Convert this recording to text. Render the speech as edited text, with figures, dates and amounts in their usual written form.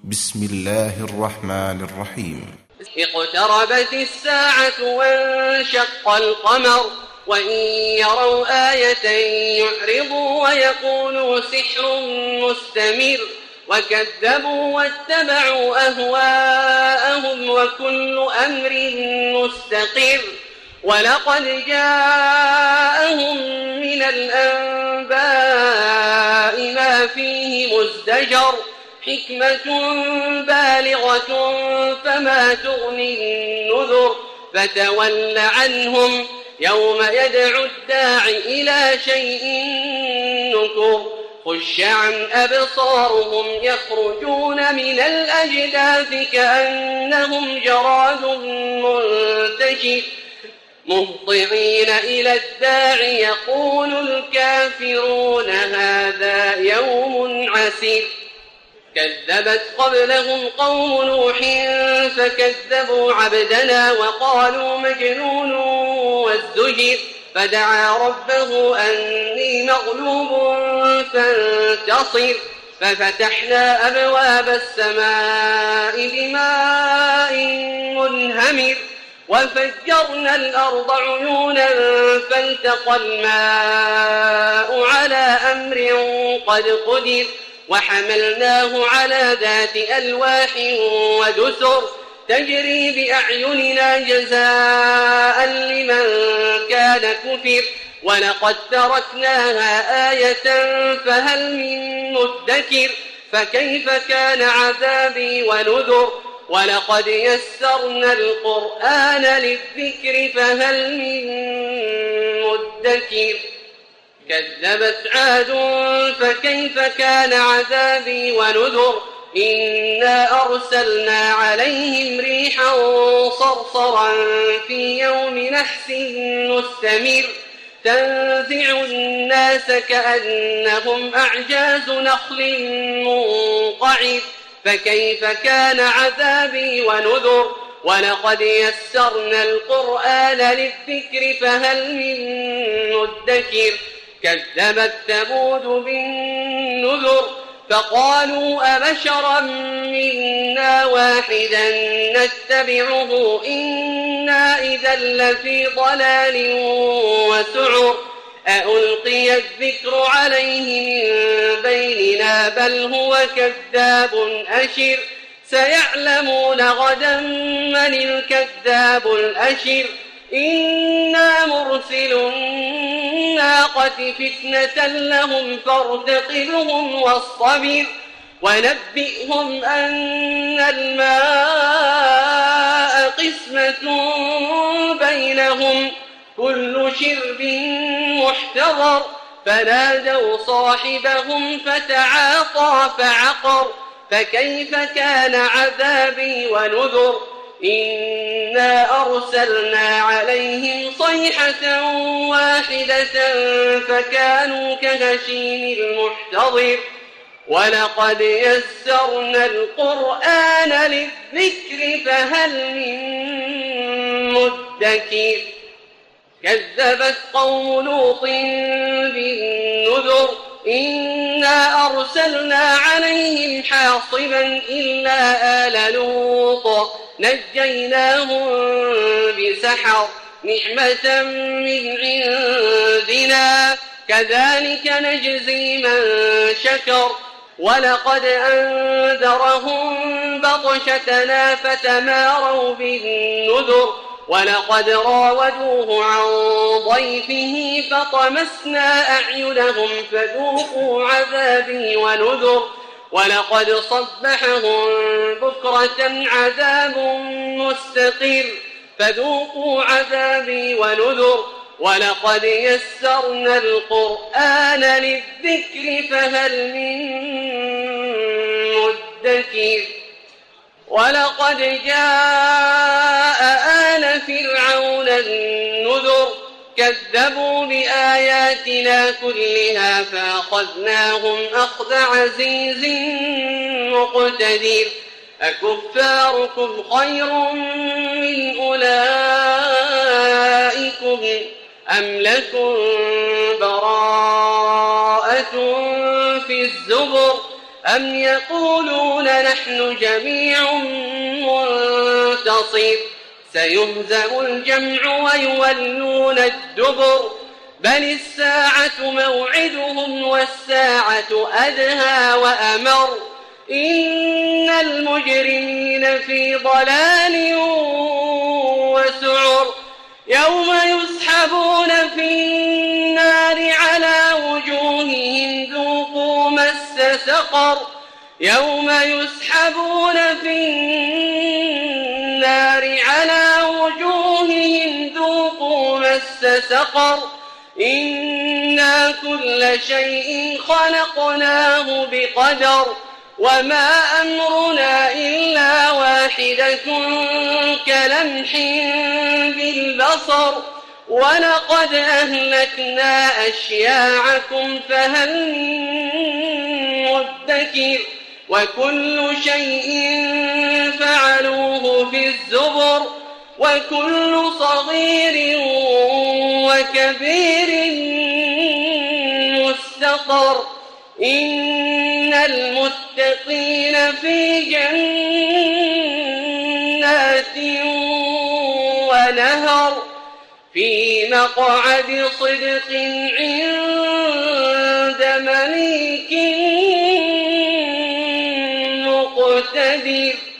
بسم الله الرحمن الرحيم. اقتربت الساعة وانشق القمر وإن يروا آية يعرضوا ويقولوا سحر مستمر وكذبوا واتبعوا أهواءهم وكل أمر مستقر ولقد جاءهم من الأنباء ما فيه مزدجر حكمة بالغة فما تغني النذر فتول عنهم يوم يدعو الداع إلى شيء نكر خش عن أبصارهم يخرجون من الأجداث كأنهم جراد منتشر مهطعين إلى الداع يقول الكافرون هذا يوم عسير كذبت قبلهم قوم نوح فكذبوا عبدنا وقالوا مجنون وازدجر فدعا ربه أني مغلوب فانتصر ففتحنا أبواب السماء بماء منهمر وفجرنا الأرض عيونا فالتقى الماء على أمر قد قدر وحملناه على ذات ألواح ودسر تجري بأعيننا جزاء لمن كان كفر ولقد تركناها آية فهل من مدكر فكيف كان عذابي ونذر ولقد يسرنا القرآن للذكر فهل من مدكر كذبت عاد فكيف كان عذابي ونذر إنا أرسلنا عليهم ريحا صرصرا في يوم نحس مستمر تنزع الناس كأنهم أعجاز نخل منقعر فكيف كان عذابي ونذر ولقد يسرنا القرآن للذكر فهل من مدكر كذبت ثمود بالنذر فقالوا أبشرا منا واحدا نتبعه إنا إذا لفي ضلال وسعر أألقي الذكر عليه من بيننا بل هو كذاب أشر سيعلمون غدا من الكذاب الأشر إنا مرسل الناقة فتنة لهم فارتقبهم واصطبر ونبئهم أن الماء قسمة بينهم كل شرب محتضر فنادوا صاحبهم فتعاطى فعقر فكيف كان عذابي ونذر إنا أرسلنا عليهم صيحة واحدة فكانوا كهشيم المحتضر ولقد يسرنا القرآن للذكر فهل من مدكر كذبت قوم لوط بالنذر إنا أرسلنا عليهم حاصبا إلا آل لوط نجيناهم بسحر نعمة من عندنا كذلك نجزي من شكر ولقد أنذرهم بطشتنا فتماروا بالنذر ولقد راودوه عن ضيفه فطمسنا أعينهم فذوقوا عذابي ونذر ولقد صبحهم بكرة عذاب مستقر فذوقوا عذابي ونذر ولقد يسرنا القرآن للذكر فهل من مدكر ولقد جاء آل فرعون النذر كذبوا بآياتنا كلها فأخذناهم أخذ عزيز مقتدر أكفاركم خير من أولئكم أم لكم براءة في الزبر أم يقولون نحن جميع منتصر سيهزم الجمع ويولون الدبر بل الساعة موعدهم والساعة أدهى وأمر إن المجرمين في ضلال وسعر يوم يسحبون في النار على وجوههم ذوقوا مس سقر يوم يسحبون في النار على وجوههم ذوقوا مس سقر إنا كل شيء خلقناه بقدر وما أمرنا إلا واحدة كلمح بالبصر ولقد أهلكنا أشياعكم فهل مدكر وكل شيء فعلوه في الزبر وكل صغير وكبير مستطر إن المتقين في جنات ونهر في مقعد صدق عند مليك مقتدر.